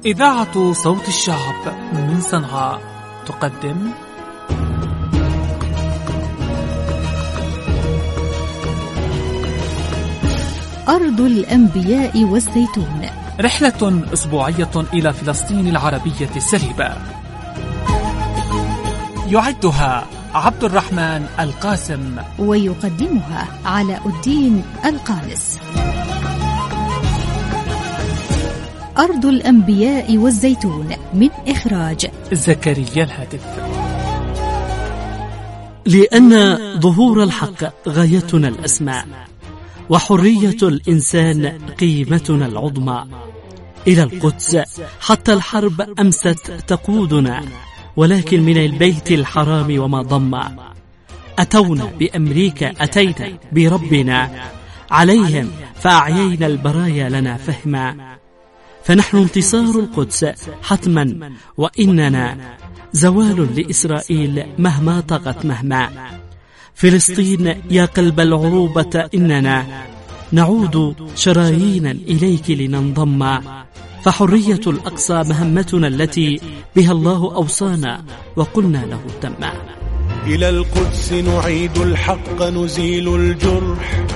إذاعة صوت الشعب من صنعاء تقدم أرض الأنبياء والزيتون، رحلة أسبوعية إلى فلسطين العربية السليبة، يعدها عبد الرحمن القاسم ويقدمها علاء الدين القانس. أرض الأنبياء والزيتون من إخراج زكريا الهادف. لأن ظهور الحق غايتنا الأسمى، وحرية الإنسان قيمتنا العظمى. إلى القدس حتى الحرب أمست تقودنا، ولكن من البيت الحرام وما ضم. أتونا بأمريكا، أتينا بربنا عليهم، فأعيينا البرايا لنا فهما. فنحن انتصار القدس حتما، وإننا زوال لإسرائيل مهما طغت مهما. فلسطين يا قلب العروبة، إننا نعود شرايينا إليك لننضم. فحرية الأقصى مهمتنا التي بها الله أوصانا، وقلنا له تم. إلى القدس نعيد الحق، نزيل الجرح.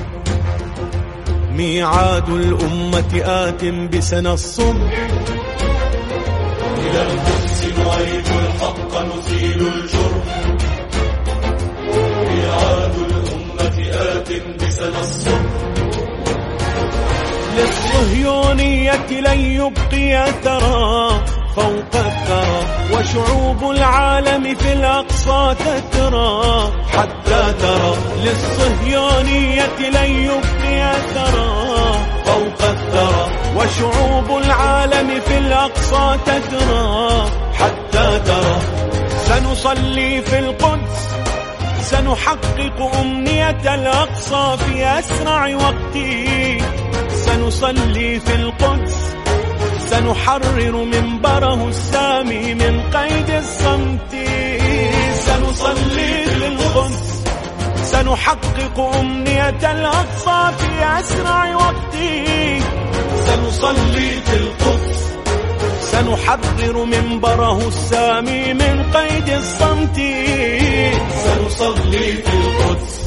ميعاد الأمة آت بسنى الصبح. إلى القدس نعيد الحق، نزيل الجرح. ميعاد الأمة آت بسنى الصبح. للصهيونية لن يبقي أثرا فوق الثرى، وشعوب العالم في الأقصى تترى حتى ترى. للصهيونية لن يبقي أثرا فوق الثرى، وشعوب العالم في الأقصى تترى حتى ترى. سنصلي في القدس، سنحقق أمنية الأقصى في أسرع وقت. سنصلي في القدس، سنحرر منبره السامي من قيد الصمت. سنصلي في القدس، سنحقق أمنية الأقصى في أسرع وقت. سنصلي في القدس، سنحرر منبره السامي من قيد الصمت. سنصلي في القدس.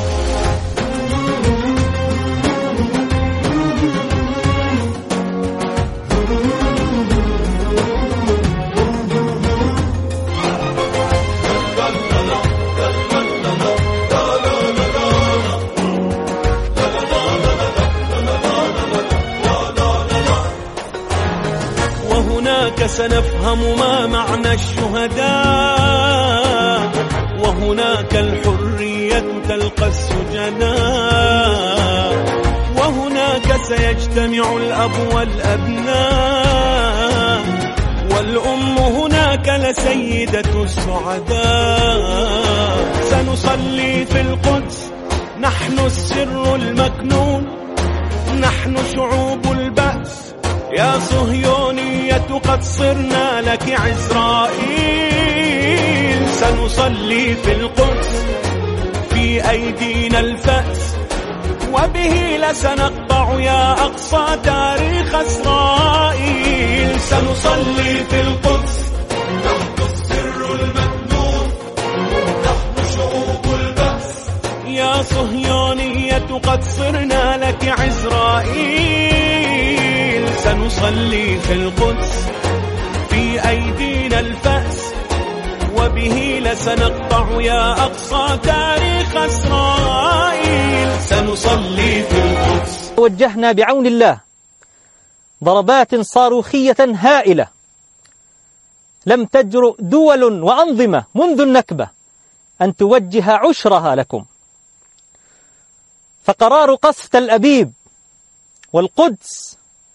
وهناك سنفهم ما معنى الشهداء، وهناك الحرية تلقى السجناء. وهناك سيجتمع الأب والأبناء، والأم هناك لسيدة السعداء. سنصلي في القدس، نحن السر المكنون، نحن شعوب البأس. يا صهيونية قد صرنا لك عزرائيل. سنصلي في القدس، في أيدينا الفأس، وبه لسنقطع يا أقصى تاريخ إسرائيل. سنصلي في القدس، نحن السر المكنون، نحن شعوب البأس. يا صهيونية قد صرنا لك عزرائيل. سنصلي في القدس، في أيدينا الفأس، وبه لسنقطع يا أقصى تاريخ إسرائيل. سنصلي في القدس. وجهنا بعون الله ضربات صاروخية هائلة لم تجرؤ دول وأنظمة منذ النكبة أن توجه عشرها لكم. فقرار قصف تل أبيب والقدس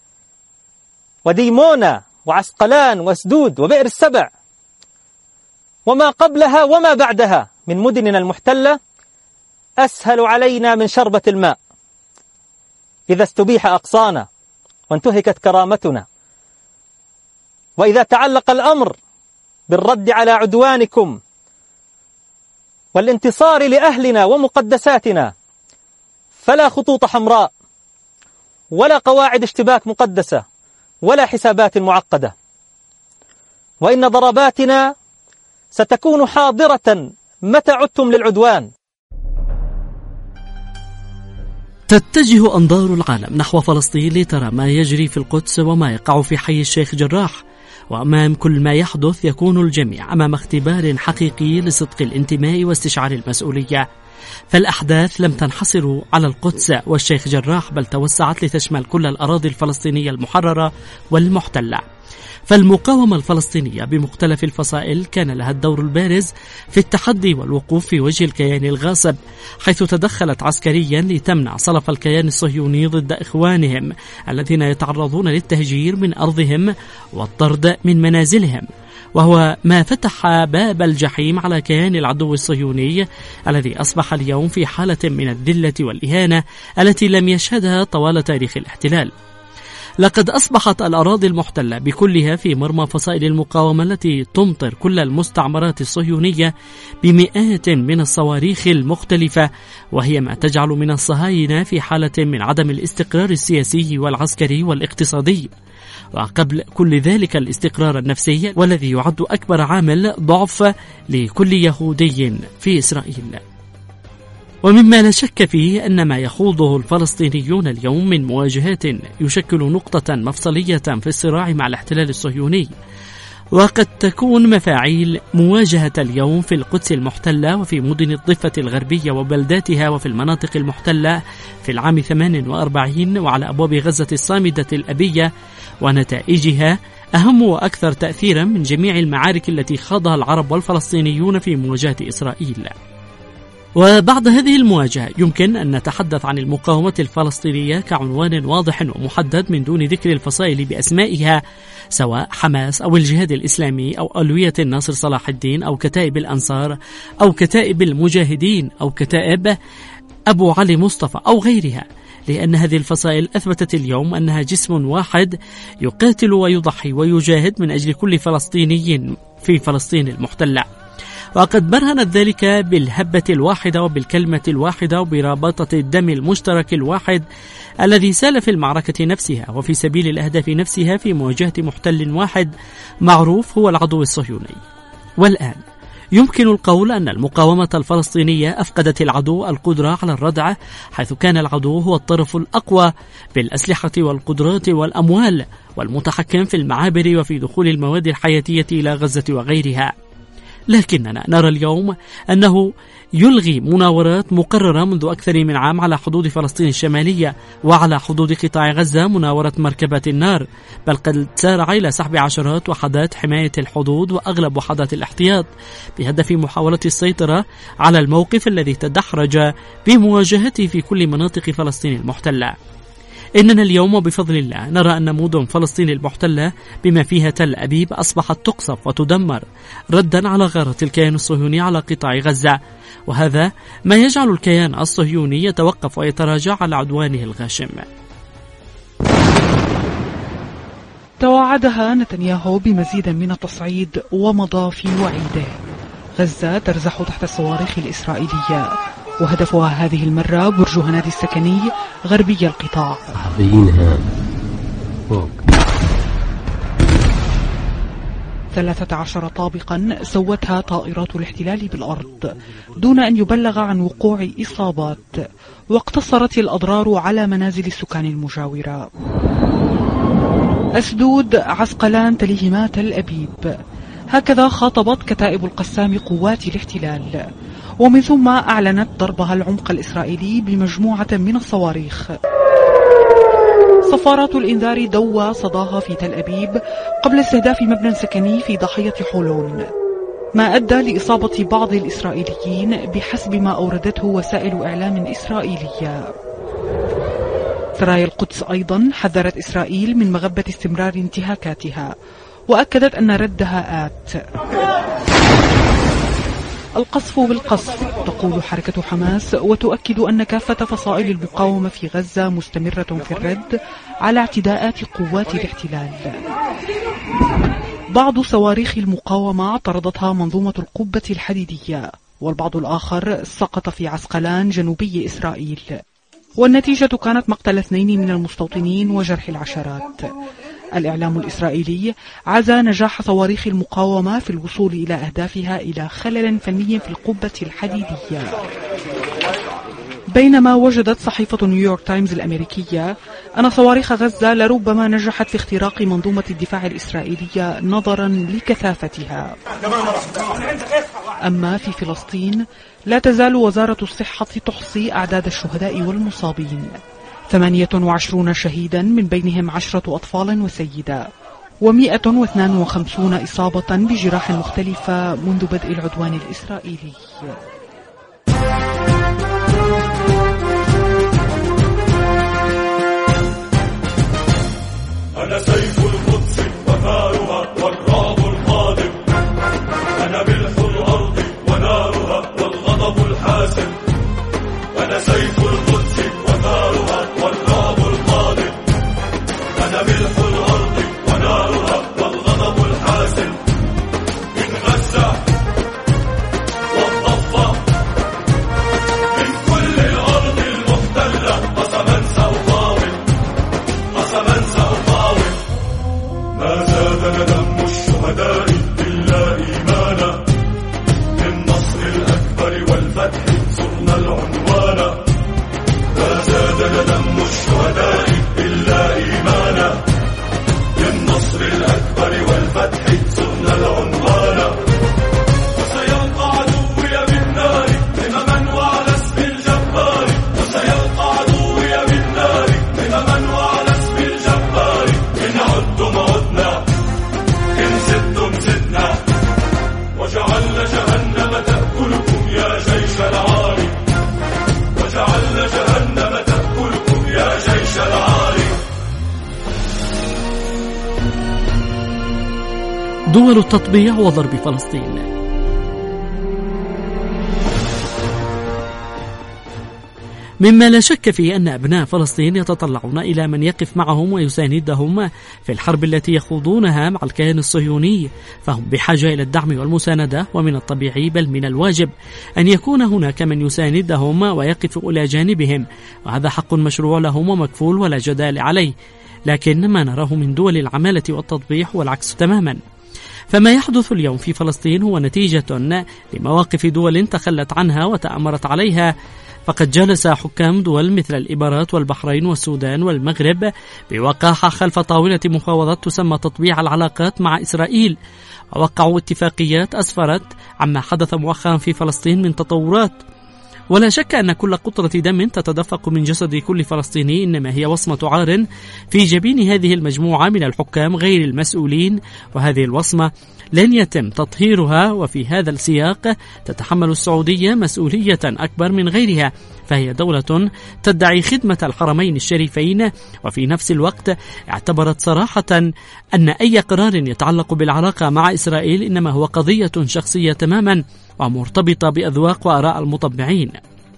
وديمونا وعسقلان واسدود وبئر السبع وما قبلها وما بعدها من مدننا المحتلة أسهل علينا من شربة الماء. إذا استبيح أقصانا وانتهكت كرامتنا، وإذا تعلق الأمر بالرد على عدوانكم والانتصار لأهلنا ومقدساتنا، فلا خطوط حمراء ولا قواعد اشتباك مقدسة ولا حسابات معقدة، وإن ضرباتنا ستكون حاضرة متى عدتم للعدوان. تتجه أنظار العالم نحو فلسطين لترى ما يجري في القدس وما يقع في حي الشيخ جراح، وأمام كل ما يحدث يكون الجميع أمام اختبار حقيقي لصدق الانتماء واستشعار المسؤولية. فالأحداث لم تنحصر على القدس والشيخ جراح، بل توسعت لتشمل كل الأراضي الفلسطينية المحررة والمحتلة. فالمقاومة الفلسطينية بمختلف الفصائل كان لها الدور البارز في التحدي والوقوف في وجه الكيان الغاصب، حيث تدخلت عسكريا لتمنع صلف الكيان الصهيوني ضد إخوانهم الذين يتعرضون للتهجير من أرضهم والطرد من منازلهم، وهو ما فتح باب الجحيم على كيان العدو الصهيوني الذي أصبح اليوم في حالة من الذلة والإهانة التي لم يشهدها طوال تاريخ الاحتلال. لقد أصبحت الأراضي المحتلة بكلها في مرمى فصائل المقاومة التي تمطر كل المستعمرات الصهيونية بمئات من الصواريخ المختلفة، وهي ما تجعل من الصهاينة في حالة من عدم الاستقرار السياسي والعسكري والاقتصادي، وقبل كل ذلك الاستقرار النفسي، والذي يعد أكبر عامل ضعف لكل يهودي في إسرائيل. ومما لا شك فيه أن ما يخوضه الفلسطينيون اليوم من مواجهات يشكل نقطة مفصلية في الصراع مع الاحتلال الصهيوني، وقد تكون مفاعيل مواجهة اليوم في القدس المحتلة وفي مدن الضفة الغربية وبلداتها وفي المناطق المحتلة في العام 48 وعلى أبواب غزة الصامدة الأبية، ونتائجها أهم وأكثر تأثيرا من جميع المعارك التي خاضها العرب والفلسطينيون في مواجهة إسرائيل. وبعد هذه المواجهة يمكن أن نتحدث عن المقاومة الفلسطينية كعنوان واضح ومحدد من دون ذكر الفصائل بأسمائها، سواء حماس أو الجهاد الإسلامي أو ألوية الناصر صلاح الدين أو كتائب الأنصار أو كتائب المجاهدين أو كتائب أبو علي مصطفى أو غيرها، لأن هذه الفصائل أثبتت اليوم أنها جسم واحد يقاتل ويضحي ويجاهد من أجل كل فلسطيني في فلسطين المحتلة. وقد برهنت ذلك بالهبة الواحدة وبالكلمة الواحدة وبرابطة الدم المشترك الواحد الذي سال في المعركة نفسها وفي سبيل الأهداف نفسها في مواجهة محتل واحد معروف هو العدو الصهيوني. والآن يمكن القول أن المقاومة الفلسطينية أفقدت العدو القدرة على الردع، حيث كان العدو هو الطرف الأقوى بالأسلحة والقدرات والأموال والمتحكم في المعابر وفي دخول المواد الحياتية إلى غزة وغيرها. لكننا نرى اليوم أنه يلغي مناورات مقررة منذ أكثر من عام على حدود فلسطين الشمالية وعلى حدود قطاع غزة، مناورة مركبات النار، بل قد سارع إلى سحب عشرات وحدات حماية الحدود وأغلب وحدات الاحتياط بهدف محاولة السيطرة على الموقف الذي تدحرج بمواجهته في كل مناطق فلسطين المحتلة. إننا اليوم بفضل الله نرى أن مدن فلسطين المحتلة بما فيها تل أبيب أصبحت تقصف وتدمر ردا على غارة الكيان الصهيوني على قطاع غزة، وهذا ما يجعل الكيان الصهيوني يتوقف ويتراجع على عدوانه الغاشم. توعدها نتنياهو بمزيد من التصعيد ومضى في وعيده. غزة ترزح تحت الصواريخ الإسرائيلية، وهدفها هذه المرة برج هنادي السكني غربي القطاع. 13 طابقا سوتها طائرات الاحتلال بالأرض دون أن يبلغ عن وقوع إصابات، واقتصرت الأضرار على منازل السكان المجاورة. أسدود، عسقلان، تليهما تل أبيب، هكذا خاطبت كتائب القسام قوات الاحتلال، ومن ثم أعلنت ضربها العمق الإسرائيلي بمجموعة من الصواريخ. صفارات الإنذار دوى صداها في تل أبيب قبل استهداف مبنى سكني في ضاحية حولون، ما أدى لإصابة بعض الإسرائيليين بحسب ما أوردته وسائل إعلام إسرائيلية. سرايا القدس أيضا حذرت إسرائيل من مغبة استمرار انتهاكاتها، وأكدت أن ردها آت. القصف بالقصف تقول حركة حماس، وتؤكد أن كافة فصائل المقاومة في غزة مستمرة في الرد على اعتداءات قوات الاحتلال. بعض صواريخ المقاومة طردتها منظومة القبة الحديدية، والبعض الآخر سقط في عسقلان جنوبي إسرائيل، والنتيجة كانت مقتل 2 من المستوطنين وجرح العشرات. الإعلام الإسرائيلي عزى نجاح صواريخ المقاومة في الوصول إلى أهدافها إلى خلل فني في القبة الحديدية. بينما وجدت صحيفة نيويورك تايمز الأمريكية أن صواريخ غزة لربما نجحت في اختراق منظومة الدفاع الإسرائيلية نظرا لكثافتها. أما في فلسطين لا تزال وزارة الصحة تحصي أعداد الشهداء والمصابين، 28 شهيدا من بينهم 10 أطفال وسيدة، و152 إصابة بجراح مختلفة منذ بدء العدوان الإسرائيلي. أنا سيف القدس وثارها والرعب القادم، أنا ملح الأرض ونارها والغضب الحاسم، أنا سيف القدس وثارها والرعب القادم، أنا ملح الأرض ونارها والغضب الحاسم، من غزة والضفة من كل الأرض المحتلة قسما سأقاوم، قسما سأقاوم. ما زادنا دم الشهداء إلا إيمانا، بالنصر الأكبر والفتح صرنا العنوان. ما زادنا دم الشهداء إلا إيمانا، بالنصر الأكبر والفتح صرنا العنوان. وسيلقى عدوي بالنار همما وعلى اسم الجبار، وسيلقى عدوي بالنار همما وعلى اسم الجبار. إن عدتم عدنا، إن زدتم زدنا، وجعلنا جهنم تأكلكم يا جيش العاري، وجعلنا جهنم تأكلكم يا جيش العاري. دول التطبيع وضرب فلسطين. مما لا شك فيه أن أبناء فلسطين يتطلعون إلى من يقف معهم ويساندهم في الحرب التي يخوضونها مع الكيان الصهيوني، فهم بحاجة إلى الدعم والمساندة، ومن الطبيعي بل من الواجب أن يكون هناك من يساندهم ويقف إلى جانبهم، وهذا حق مشروع لهم ومكفول ولا جدال عليه. لكن ما نراه من دول العمالة والتطبيع هو العكس تماما. فما يحدث اليوم في فلسطين هو نتيجة لمواقف دول تخلت عنها وتأمرت عليها. فقد جلس حكام دول مثل الإمارات والبحرين والسودان والمغرب بوقاحة خلف طاولة مفاوضات تسمى تطبيع العلاقات مع إسرائيل، ووقعوا اتفاقيات أسفرت عما حدث مؤخرا في فلسطين من تطورات. ولا شك أن كل قطرة دم تتدفق من جسد كل فلسطيني إنما هي وصمة عار في جبين هذه المجموعة من الحكام غير المسؤولين، وهذه الوصمة لن يتم تطهيرها. وفي هذا السياق تتحمل السعودية مسؤولية أكبر من غيرها، فهي دولة تدعي خدمة الحرمين الشريفين، وفي نفس الوقت اعتبرت صراحة أن أي قرار يتعلق بالعلاقة مع إسرائيل إنما هو قضية شخصية تماما ومرتبطة بأذواق وآراء المطبعين.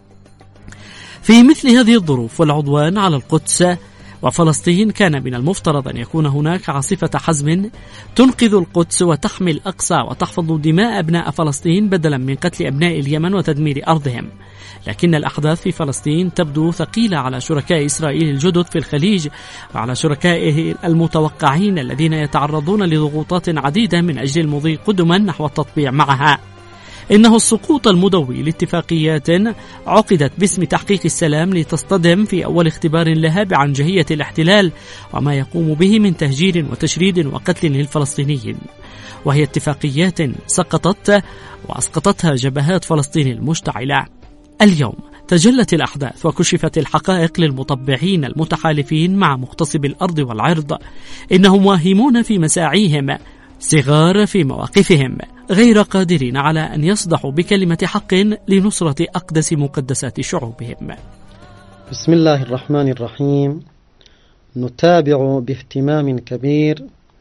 في مثل هذه الظروف والعدوان على القدس وفلسطين كان من المفترض أن يكون هناك عاصفة حزم تنقذ القدس وتحمي الأقصى وتحفظ دماء أبناء فلسطين بدلا من قتل أبناء اليمن وتدمير أرضهم. لكن الأحداث في فلسطين تبدو ثقيلة على شركاء إسرائيل الجدد في الخليج وعلى شركائه المتوقعين الذين يتعرضون لضغوطات عديدة من أجل المضي قدما نحو التطبيع معها. إنه السقوط المدوي لاتفاقيات عقدت باسم تحقيق السلام لتصطدم في أول اختبار لها بعنجهية الاحتلال وما يقوم به من تهجير وتشريد وقتل للفلسطينيين، وهي اتفاقيات سقطت وأسقطتها جبهات فلسطين المشتعلة. اليوم تجلت الأحداث وكشفت الحقائق للمطبعين المتحالفين مع مغتصب الأرض والعرض. إنهم واهمون في مساعيهم، صغار في مواقفهم، غير قادرين على أن يصدحوا بكلمة حق لنصرة أقدس مقدسات شعوبهم. بسم الله الرحمن الرحيم. نتابع باهتمام كبير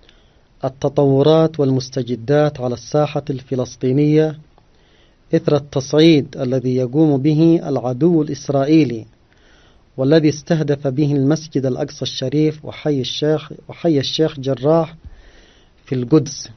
التطورات والمستجدات على الساحة الفلسطينية إثر التصعيد الذي يقوم به العدو الإسرائيلي، والذي استهدف به المسجد الأقصى الشريف وحي الشيخ جراح في القدس.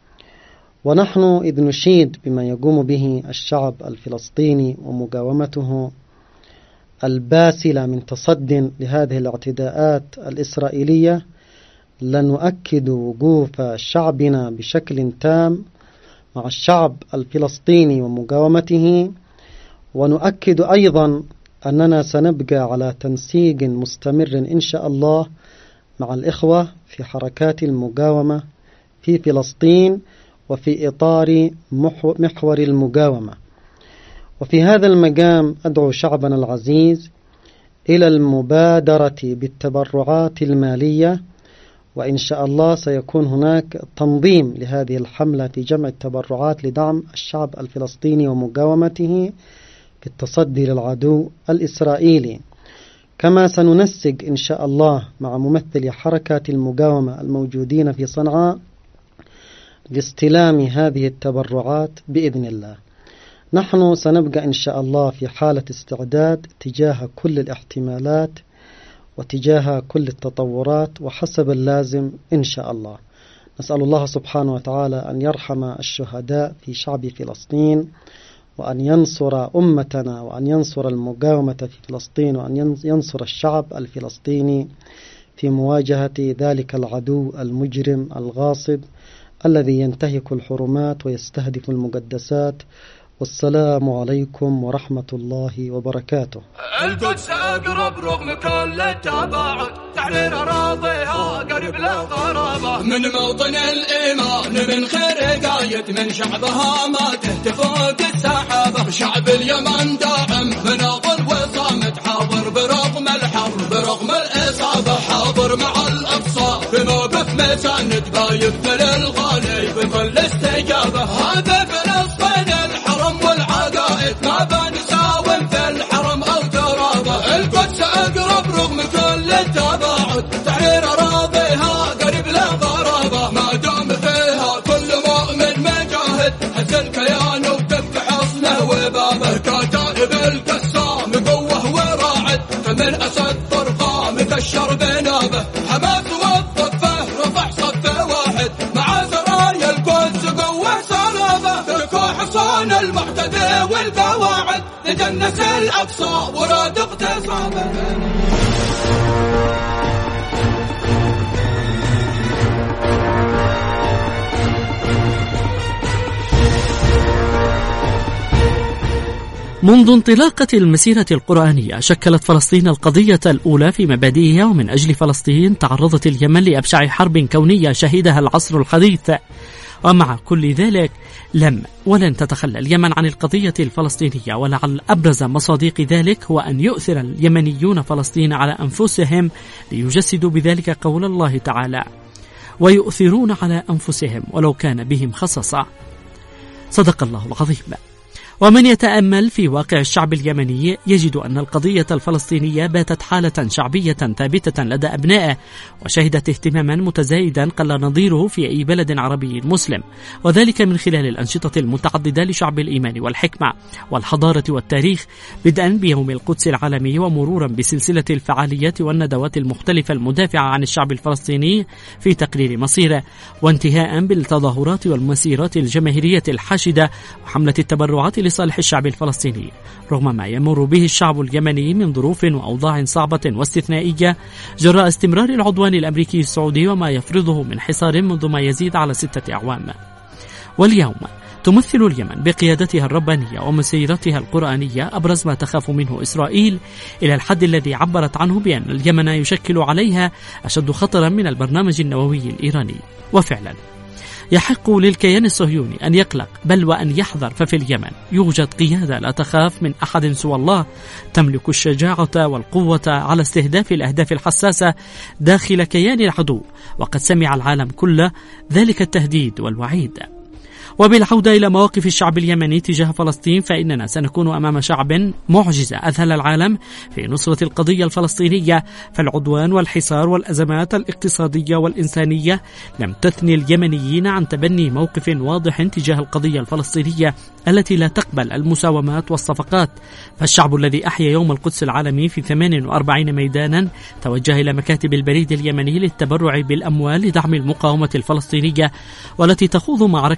ونحن إذ نشيد بما يقوم به الشعب الفلسطيني ومقاومته الباسلة من تصد لهذه الاعتداءات الإسرائيلية، لنؤكد وقوف شعبنا بشكل تام مع الشعب الفلسطيني ومقاومته، ونؤكد أيضا أننا سنبقى على تنسيق مستمر إن شاء الله مع الإخوة في حركات المقاومة في فلسطين وفي إطار محور المقاومة. وفي هذا المقام أدعو شعبنا العزيز إلى المبادرة بالتبرعات المالية، وإن شاء الله سيكون هناك تنظيم لهذه الحملة في جمع التبرعات لدعم الشعب الفلسطيني ومقاومته في التصدي للعدو الإسرائيلي. كما سننسق إن شاء الله مع ممثلي حركات المقاومة الموجودين في صنعاء لاستلام هذه التبرعات بإذن الله. نحن سنبقى إن شاء الله في حالة استعداد تجاه كل الاحتمالات وتجاه كل التطورات وحسب اللازم إن شاء الله. نسأل الله سبحانه وتعالى أن يرحم الشهداء في شعب فلسطين، وأن ينصر أمتنا، وأن ينصر المقاومة في فلسطين، وأن ينصر الشعب الفلسطيني في مواجهة ذلك العدو المجرم الغاصب الذي ينتهك الحرمات ويستهدف المقدسات. والسلام عليكم ورحمة الله وبركاته. القدس أقرب رغم كل التباعد، تحرير أراضيها قريب للغرابة، من موطن الإيمان من خير قايد، من شعبها ما تهتفوق السحابة. شعب اليمن داعم مناضل وصامت، حاضر برغم الحرب برغم الإصابة، حاضر مع الأقصى في موقف مساند، بايد للغالي بكل استجابة. هذا فلسطين الحرم والعقائد، ما بنساوم في الحرم أو ترابه. القدس أقرب رغم كل التباعد، تحرير أراضيها قريب للغرابة، ما دام فيها كل مؤمن مجاهد، هز الكيان وكف حصنه وبابه. كتائب القسام قوة وراعد، كمن أسد فرقام كشر بنابه. حماس والضفة رفع صف واحد، مع سرايا القدس قوة سلابه. تركوا حصان المعتدى والقواعد، لجنس الأقصى وراد اغتصابه. منذ انطلاقة المسيرة القرآنية شكلت فلسطين القضية الأولى في مبادئها، ومن أجل فلسطين تعرضت اليمن لأبشع حرب كونية شهدها العصر الحديث. ومع كل ذلك ولن تتخلى اليمن عن القضية الفلسطينية، ولعل أبرز مصادق ذلك هو أن يؤثر اليمنيون فلسطين على أنفسهم ليجسدوا بذلك قول الله تعالى: ويؤثرون على أنفسهم ولو كان بهم خصاصة. صدق الله العظيم. ومن يتأمل في واقع الشعب اليمني يجد أن القضية الفلسطينية باتت حالة شعبية ثابتة لدى أبنائه، وشهدت اهتماما متزايدا قل نظيره في أي بلد عربي مسلم، وذلك من خلال الأنشطة المتعددة لشعب الإيمان والحكمة والحضارة والتاريخ، بدءا بيوم القدس العالمي ومرورا بسلسلة الفعاليات والندوات المختلفة المدافعة عن الشعب الفلسطيني في تقرير مصيره، وانتهاء بالتظاهرات والمسيرات الجماهيرية الحاشدة وحملة التبرعات لصالح الشعب الفلسطيني، رغم ما يمر به الشعب اليمني من ظروف وأوضاع صعبة واستثنائية جراء استمرار العدوان الأمريكي السعودي وما يفرضه من حصار منذ ما يزيد على 6 أعوام. واليوم تمثل اليمن بقيادتها الربانية ومسيرتها القرآنية أبرز ما تخاف منه إسرائيل، إلى الحد الذي عبرت عنه بأن اليمن يشكل عليها أشد خطرا من البرنامج النووي الإيراني. وفعلا يحق للكيان الصهيوني أن يقلق بل وأن يحذر، ففي اليمن يوجد قيادة لا تخاف من أحد سوى الله، تملك الشجاعة والقوة على استهداف الأهداف الحساسة داخل كيان العدو، وقد سمع العالم كله ذلك التهديد والوعيد. وبالعودة إلى مواقف الشعب اليمني تجاه فلسطين، فإننا سنكون أمام شعب معجزة أذهل العالم في نصرة القضية الفلسطينية، فالعدوان والحصار والأزمات الاقتصادية والإنسانية لم تثني اليمنيين عن تبني موقف واضح تجاه القضية الفلسطينية التي لا تقبل المساومات والصفقات. فالشعب الذي أحيا يوم القدس العالمي في 48 ميدانا توجه إلى مكاتب البريد اليمني للتبرع بالأموال لدعم المقاومة الفلسطينية، والتي تخوض معركة سيف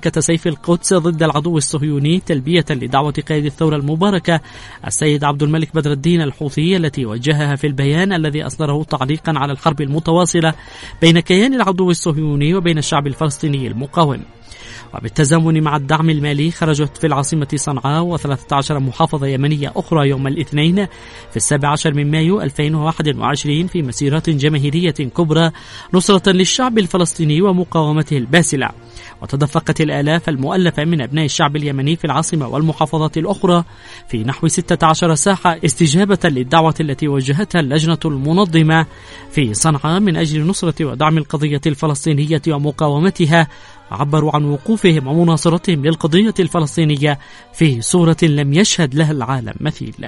في القدس ضد العدو الصهيوني تلبية لدعوة قائد الثورة المباركة السيد عبد الملك بدر الدين الحوثي التي وجهها في البيان الذي أصدره تعليقا على الحرب المتواصلة بين كيان العدو الصهيوني وبين الشعب الفلسطيني المقاوم. وبالتزامن مع الدعم المالي خرجت في العاصمة صنعاء و13 محافظة يمنية أخرى يوم الاثنين في 17 من مايو 2021 في مسيرات جماهيرية كبرى نصرة للشعب الفلسطيني ومقاومته الباسلة. وتدفقت الآلاف المؤلفة من أبناء الشعب اليمني في العاصمة والمحافظات الأخرى في نحو 16 ساحة استجابة للدعوة التي وجهتها اللجنة المنظمة في صنعاء من أجل نصرة ودعم القضية الفلسطينية ومقاومتها. عبروا عن وقوفهم ومناصرتهم للقضية الفلسطينية في صورة لم يشهد لها العالم مثيل.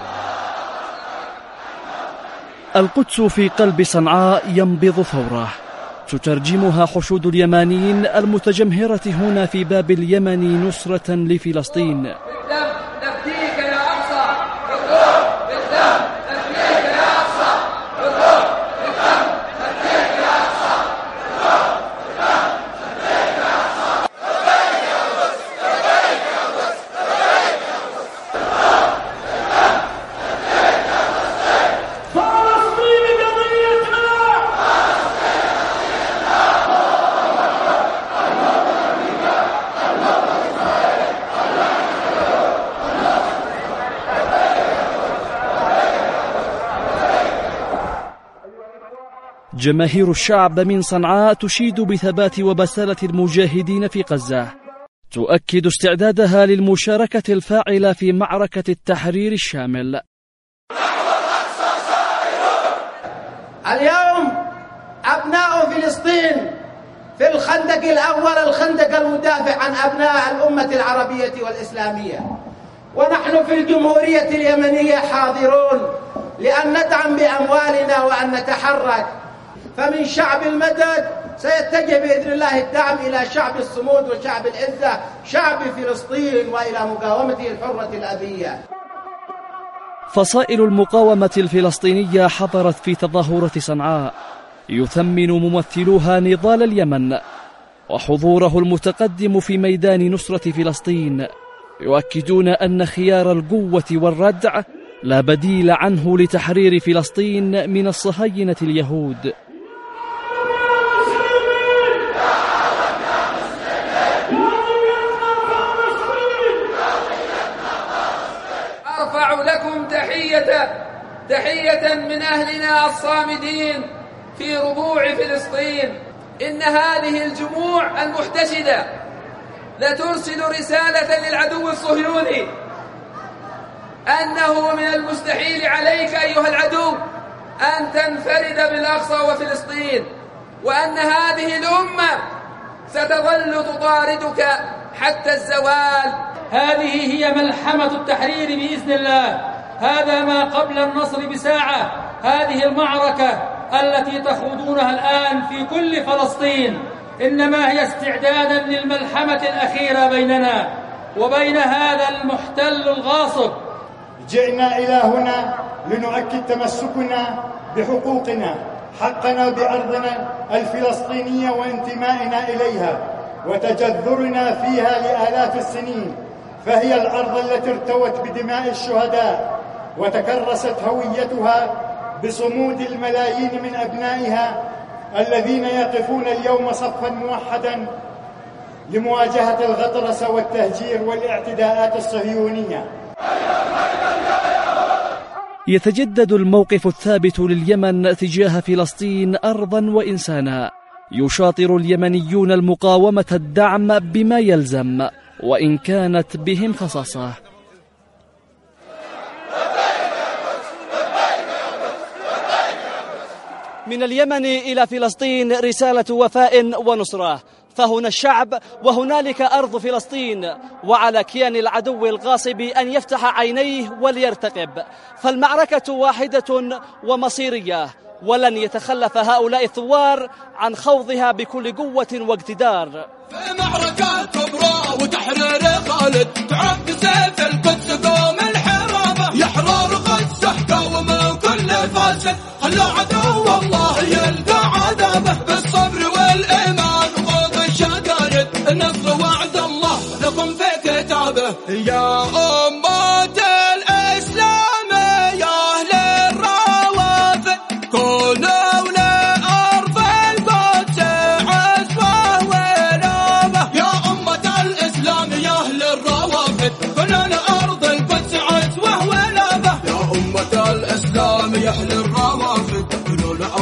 القدس في قلب صنعاء ينبض ثورة تترجمها حشود اليمانيين المتجمهرة هنا في باب اليمن نصرة لفلسطين. جماهير الشعب من صنعاء تشيد بثبات وبسالة المجاهدين في غزة، تؤكد استعدادها للمشاركة الفاعلة في معركة التحرير الشامل. اليوم أبناء فلسطين في الخندق الأول، الخندق المدافع عن أبناء الأمة العربية والإسلامية، ونحن في الجمهورية اليمنية حاضرون لأن ندعم بأموالنا وأن نتحرك. فمن شعب المدد سيتجه بإذن الله الدعم إلى شعب الصمود وشعب العزة، شعب فلسطين، وإلى مقاومته الحرة الأبية. فصائل المقاومة الفلسطينية حضرت في تظاهرة صنعاء يثمن ممثلوها نضال اليمن وحضوره المتقدم في ميدان نصرة فلسطين، يؤكدون أن خيار القوة والردع لا بديل عنه لتحرير فلسطين من الصهاينة اليهود. أرفع لكم تحية من أهلنا الصامدين في ربوع فلسطين. إن هذه الجموع المحتشدة لترسل رسالة للعدو الصهيوني أنه من المستحيل عليك أيها العدو أن تنفرد بالأقصى وفلسطين، وأن هذه الأمة ستظل تطاردك حتى الزوال. هذه هي ملحمة التحرير بإذن الله، هذا ما قبل النصر بساعة. هذه المعركة التي تخوضونها الآن في كل فلسطين إنما هي استعدادا للملحمة الأخيرة بيننا وبين هذا المحتل الغاصب. جئنا إلى هنا لنؤكد تمسكنا بحقوقنا، حقنا بأرضنا الفلسطينية وانتمائنا إليها وتجذرنا فيها لآلاف السنين، فهي الأرض التي ارتوت بدماء الشهداء وتكرست هويتها بصمود الملايين من أبنائها الذين يقفون اليوم صفا موحدا لمواجهة الغطرسة والتهجير والاعتداءات الصهيونية. يتجدد الموقف الثابت لليمن تجاه فلسطين أرضا وإنسانا. يشاطر اليمنيون المقاومة الدعم بما يلزم وإن كانت بهم خصاصة. من اليمن إلى فلسطين رسالة وفاء ونصرة، فهنا الشعب وهنالك أرض فلسطين، وعلى كيان العدو الغاصب أن يفتح عينيه وليرتقب، فالمعركة واحدة ومصيرية، ولن يتخلف هؤلاء الثوار عن خوضها بكل قوة واقتدار. في معركة كبرى وتحرير خالد تعد سيف القدس قوم الحرابة، يحرر قدس قوم كل فاسد، خلوا عدو الله يلقى عذابه بالصبر والإيمان وخوض الشدائد، النصر وعد الله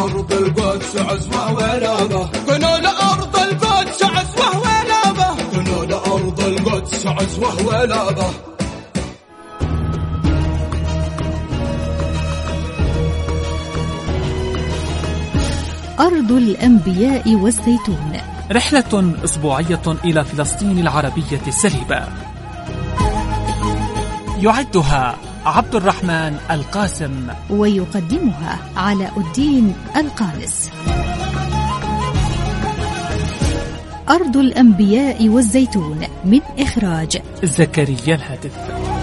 لأرض القدس عزوة ولابة كنا لأرض القدس عزوة ولابة كنا لأرض القدس عزوة ولابة. أرض الأنبياء والزيتون، رحلة أسبوعية إلى فلسطين العربية السليبة، يعدها عبد الرحمن القاسم ويقدمها علاء الدين القانس. أرض الأنبياء والزيتون من إخراج زكريا الهاتف.